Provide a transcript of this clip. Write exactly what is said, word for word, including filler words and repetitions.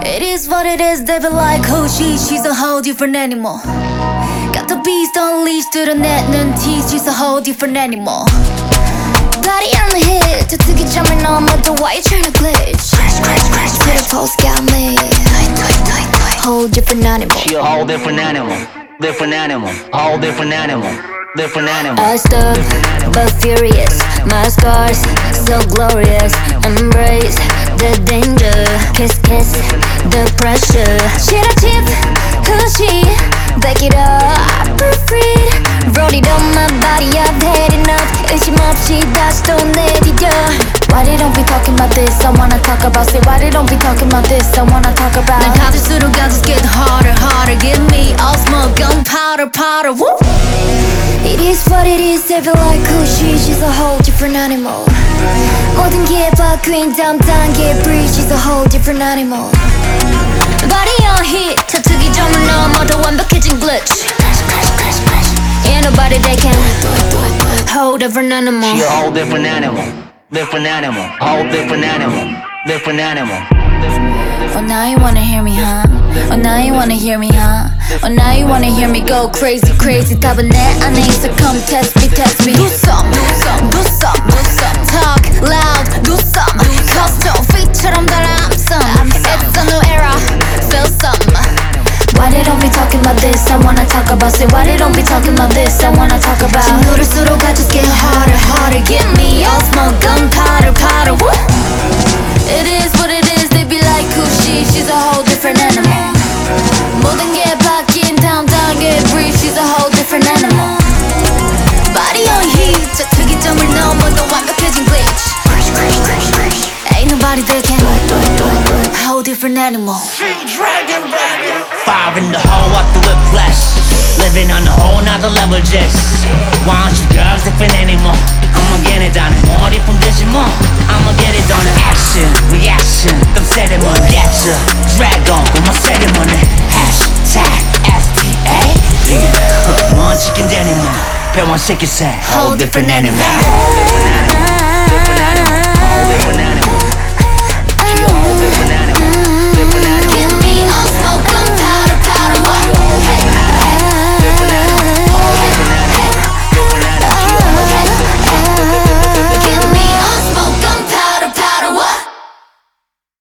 It is what it is, they be like, oh she, she's a whole different animal. Got the beast unleashed to the net, 는 tease, she's a whole different animal. Body on the hit, 저쪽이 jumping on, but why you tryna glitch? Crash, crash, crash, to the post got me. Whole different animal. She a whole different animal, different animal, whole different animal, different animal. I stop, but furious. My scars, so glorious. Embrace the danger. Kiss, kiss, the pressure. Shit I chip, who's she? Back it up, free. Roll it on my body, I've had enough. 의심 없이 다시 또 내디뎌. Why they don't be talking about this? I wanna talk about it. Why they don't be talking about this? I wanna talk about. 난 가질수록 I just get harder, harder. Give me all smoke, gunpowder, powder. Woo! It is what it is, they feel like who she, she's a whole different animal. 모든 게 바뀐 다음 단계 breathe, she's a whole different animal. Body on hit, 저쪽이 점을 넘어도 완벽해진 glitch. Ain't nobody that can whole different animal. She a whole different animal, different animal, whole different animal, different animal. Oh now you wanna hear me, huh? Oh now you wanna hear me, huh? Oh now you wanna hear me go crazy, crazy. 답은 내 안에 있어, come test me, test me. Do some, do some, do some, do some. Talk loud, do some. Custom feat처럼 달아, I'm some. It's a new era, feel some. Why they don't be talking about this? I wanna talk about it. Why they don't be talking about this? I wanna talk about. 지금 누를수록 I just get harder, harder. Give me all smoke, gunpowder, powder. Woo! It is what it is. They be like who she? She's a whole different animal. 모든 게 바뀐 다음 단계 breathe. She's a whole different animal. Body on heat. 저 특이점을 넘어도 완벽해진 glitch. Ain't nobody that can. Whole different animal. Fire in the hole up the whiplash. Living on a whole nother level just. Why don't you girls different anymore? I'ma get it done. 머리 품듯이 뭐 I'ma get it done. Action, reaction. 좀 세레머니 getcha. Dragon 고마 세레머니. Hashtag S T A 먼치킨 데니머 배원 새끼 새 Whole different animal. Different animal, different animal, whole different animal.